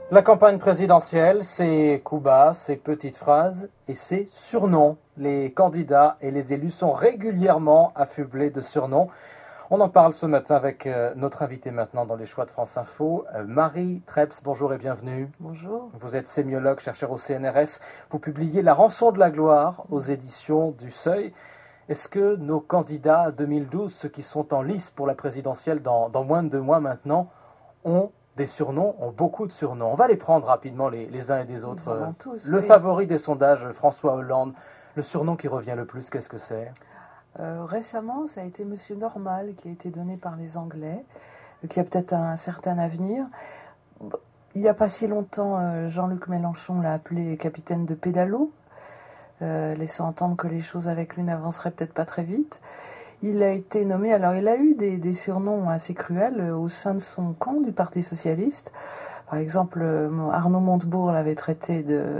La campagne présidentielle, c'est coups bas, c'est petites phrases et c'est surnoms. Les candidats et les élus sont régulièrement affublés de surnoms. On en parle ce matin avec notre invitée maintenant dans les choix de France Info, Marie Treps. Bonjour et bienvenue. Bonjour. Vous êtes sémiologue, chercheur au CNRS. Vous publiez La rançon de la gloire aux éditions du Seuil. Est-ce que nos candidats à 2012, ceux qui sont en lice pour la présidentielle dans moins de 2 mois maintenant, ont des surnoms, ont beaucoup de surnoms? On va les prendre rapidement les uns et des autres. Tous, le oui. favori des sondages, François Hollande, le surnom qui revient le plus, qu'est-ce que c'est? Récemment, ça a été Monsieur Normal qui a été donné par les Anglais, qui a peut-être un certain avenir. Il n'y a pas si longtemps, Jean-Luc Mélenchon l'a appelé capitaine de pédalo, laissant entendre que les choses avec lui n'avanceraient peut-être pas très vite. Il a été nommé, alors il a eu des surnoms assez cruels au sein de son camp du Parti Socialiste. Par exemple, Arnaud Montebourg l'avait traité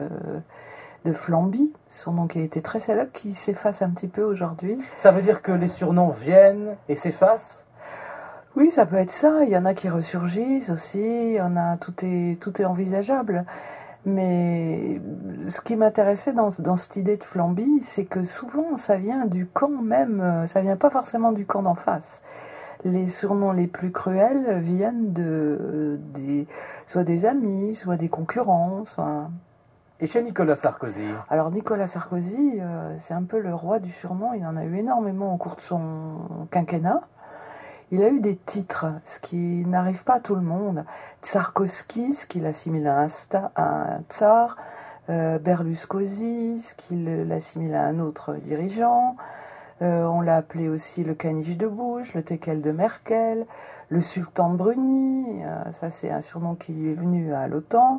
de Flamby, surnom qui a été très célèbre, qui s'efface un petit peu aujourd'hui. Ça veut dire que les surnoms viennent et s'effacent? Oui, ça peut être ça. Il y en a qui ressurgissent aussi. Il y en a, tout est envisageable. Mais ce qui m'intéressait dans cette idée de Flamby, c'est que souvent ça vient du camp même, ça vient pas forcément du camp d'en face. Les surnoms les plus cruels viennent soit des amis, soit des concurrents, soit... Et chez Nicolas Sarkozy? Alors Nicolas Sarkozy, c'est un peu le roi du surnom. Il en a eu énormément au cours de son quinquennat. Il a eu des titres, ce qui n'arrive pas à tout le monde. Tsarkovski, ce qu'il assimile à un tsar. Berlusconi, ce qu'il assimile à un autre dirigeant. On l'a appelé aussi le caniche de Bush, le teckel de Merkel, le sultan de Bruni. Ça, c'est un surnom qui est venu à l'OTAN.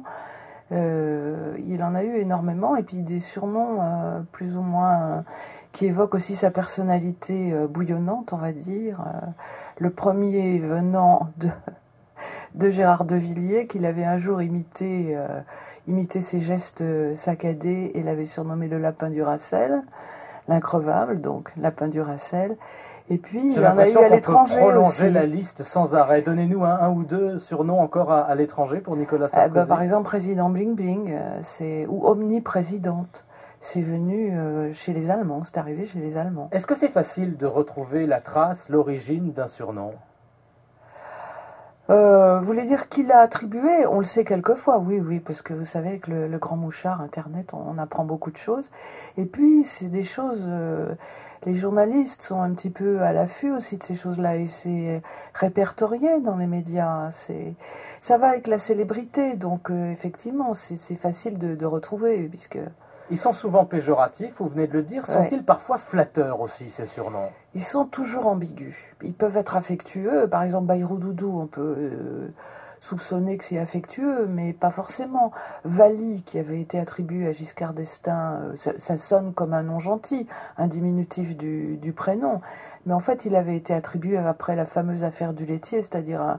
Il en a eu énormément, et puis des surnoms plus ou moins qui évoquent aussi sa personnalité bouillonnante, on va dire. Le premier venant de Gérard de Villiers, qu'il avait un jour imité ses gestes saccadés et l'avait surnommé le lapin du Racel, l'increvable, donc lapin du Racel. Et puis, il y en a eu à l'étranger aussi. Prolonger la liste sans arrêt. Donnez-nous un ou deux surnoms encore à l'étranger pour Nicolas Sarkozy. Par exemple, président Bling Bling, ou omniprésidente. C'est venu chez les Allemands, c'est arrivé chez les Allemands. Est-ce que c'est facile de retrouver la trace, l'origine d'un surnom? Vous voulez dire qui l'a attribué? On le sait quelquefois, oui, parce que vous savez, avec le grand mouchard, Internet, on apprend beaucoup de choses. Et puis, c'est des choses... les journalistes sont un petit peu à l'affût aussi de ces choses-là, et c'est répertorié dans les médias. Ça va avec la célébrité, donc effectivement, c'est facile de retrouver, puisque... Ils sont souvent péjoratifs, vous venez de le dire. Sont-ils parfois flatteurs aussi, ces surnoms? Ils sont toujours ambigus. Ils peuvent être affectueux. Par exemple, Bayrou Doudou, on peut soupçonner que c'est affectueux, mais pas forcément. Vali, qui avait été attribué à Giscard d'Estaing, ça sonne comme un nom gentil, un diminutif du prénom. Mais en fait, il avait été attribué après la fameuse affaire du laitier, c'est-à-dire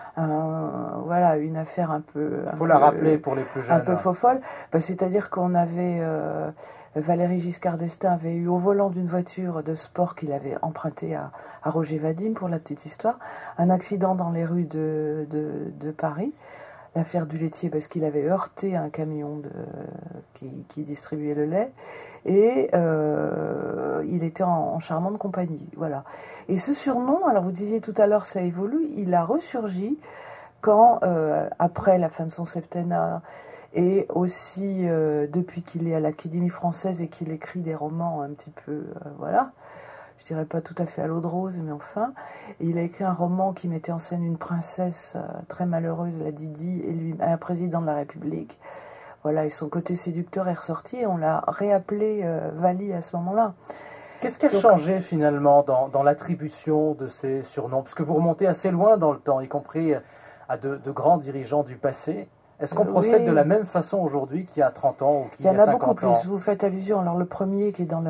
voilà, une affaire un peu... Il faut la rappeler pour les plus jeunes. Un peu faux-folle. C'est-à-dire qu'on avait... Valéry Giscard d'Estaing avait eu au volant d'une voiture de sport qu'il avait empruntée à Roger Vadim, pour la petite histoire, un accident dans les rues de Paris. L'affaire du laitier, parce qu'il avait heurté un camion qui distribuait le lait, et il était en charmante compagnie, voilà. Et ce surnom, alors vous disiez tout à l'heure, ça évolue, il a ressurgi quand, après la fin de son septennat, et aussi depuis qu'il est à l'Académie française et qu'il écrit des romans un petit peu, voilà, je dirais pas tout à fait à l'eau de rose, mais enfin. Et il a écrit un roman qui mettait en scène une princesse très malheureuse, la Didi, et lui, un président de la République. Voilà, et son côté séducteur est ressorti, et on l'a réappelé Vali à ce moment-là. Qu'est-ce qui a changé finalement dans l'attribution de ces surnoms? Parce que vous remontez assez loin dans le temps, y compris à de grands dirigeants du passé. Est-ce qu'on procède de la même façon aujourd'hui qu'il y a 30 ans ou qu'il y a 50 ans? Il y en a beaucoup plus, vous faites allusion. Alors le premier qui est dans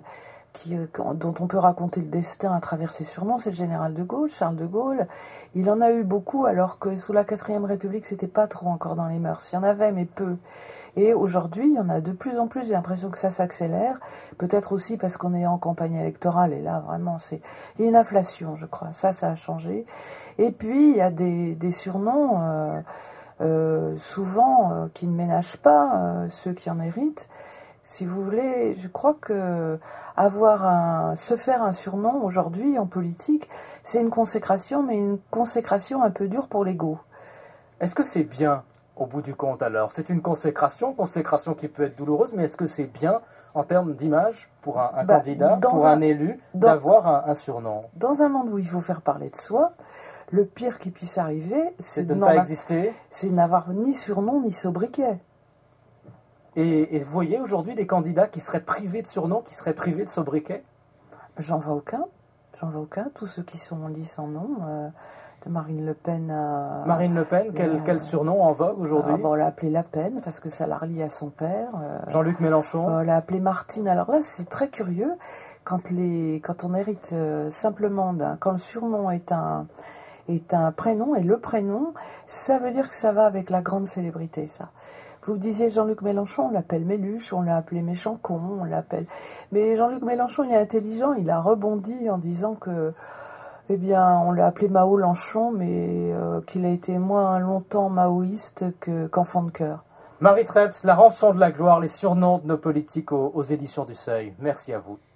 dont on peut raconter le destin à travers ses surnoms, c'est le général de Gaulle, Charles de Gaulle. Il en a eu beaucoup, alors que sous la 4e République, c'était pas trop encore dans les mœurs. Il y en avait, mais peu. Et aujourd'hui, il y en a de plus en plus. J'ai l'impression que ça s'accélère. Peut-être aussi parce qu'on est en campagne électorale. Et là, vraiment, il y a une inflation, je crois. Ça a changé. Et puis, il y a des surnoms... souvent qui ne ménagent pas ceux qui en héritent. Si vous voulez, je crois que se faire un surnom aujourd'hui en politique, c'est une consécration, mais une consécration un peu dure pour l'ego. Est-ce que c'est bien au bout du compte alors? C'est une consécration qui peut être douloureuse, mais est-ce que c'est bien en termes d'image pour un candidat, pour un élu, d'avoir un surnom? Dans un monde où il faut faire parler de soi, le pire qui puisse arriver, c'est de ne pas exister. C'est n'avoir ni surnom ni sobriquet. Et vous voyez aujourd'hui des candidats qui seraient privés de surnom, qui seraient privés de sobriquet? J'en vois aucun. Tous ceux qui sont en lice en nom. De Marine Le Pen à... Marine Le Pen, quel surnom en vogue aujourd'hui? On l'a appelée La Pen parce que ça la relie à son père. Jean-Luc Mélenchon? On l'a appelée Martine. Alors là, c'est très curieux. Quand on hérite simplement quand le surnom est un prénom, et le prénom, ça veut dire que ça va avec la grande célébrité, ça. Vous disiez Jean-Luc Mélenchon, on l'appelle Méluche, on l'a appelé Méchant Con, on l'appelle... Mais Jean-Luc Mélenchon, il est intelligent, il a rebondi en disant que... Eh bien, on l'a appelé Mao Lanchon, mais qu'il a été moins longtemps maoïste qu'enfant de cœur. Marie Trebs, La rançon de la gloire, les surnoms de nos politiques aux éditions du Seuil. Merci à vous.